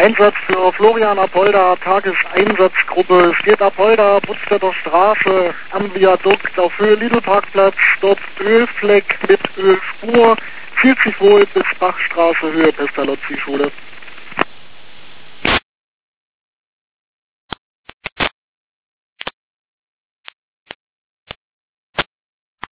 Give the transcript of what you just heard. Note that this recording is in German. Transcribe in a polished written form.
Einsatz für Florian Apolda, Tageseinsatzgruppe. Steht Apolda, Butzstädter Straße, am Viadukt auf Höhe Lidl-Parkplatz. Dort Ölfleck mit Ölspur. Zieht sich wohl bis Bachstraße, Höhe Pestalozzi-Schule.